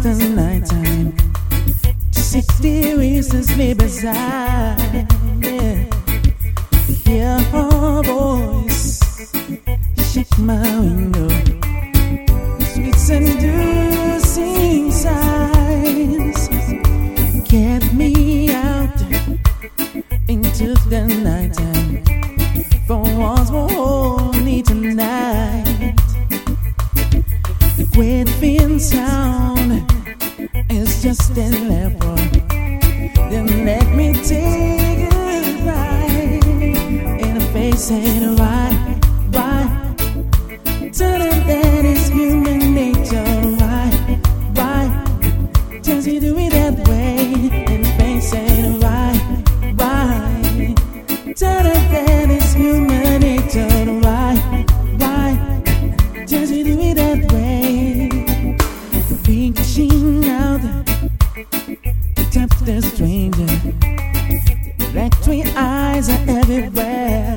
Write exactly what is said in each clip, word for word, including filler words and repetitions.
the nighttime, sixty reasons me beside. Yeah. Hear her voice, shake my window, sweet seducing signs, get me out into the nighttime. For once more, need tonight. The great fin sound is just an level. Then let me take it right in the face and why, why? Tell it that it's human nature. Why, why? Just you do it that way in the face and why, why? Tell it that it's human nature. Why, why? Just you do it that way. Reaching out to touch the stranger. Electric eyes are everywhere.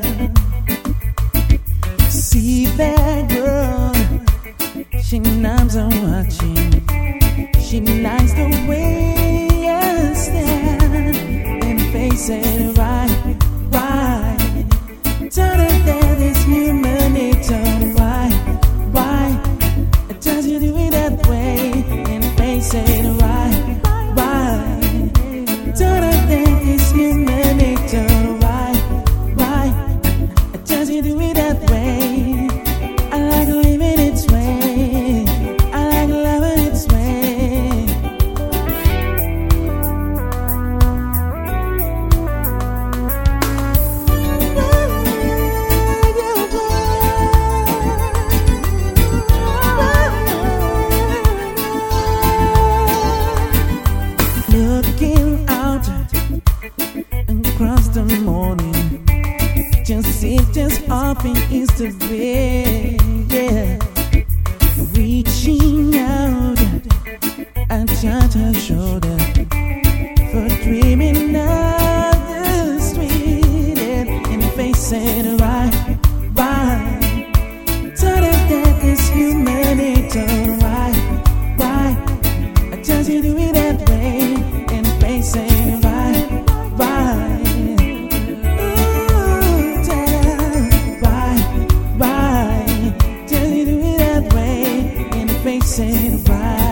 See that girl, she knows I'm watching. She likes the way I stand and face it right, why? Tell her that it's human nature. Why, why? Does you do it that way and face it right, why? Tell her that it's human nature. Why, why? Does you do it that way? I like living its way. I like loving its way. Looking out across the morning, just it just up in East of Bay, yeah. Reaching out and touch her shoulder for dreaming of the street and facing right, why? Tell her that it's human nature. Why, why? Just you do it that way and facing right, why? Ooh, tell her why, why? Just you do it that way and facing right.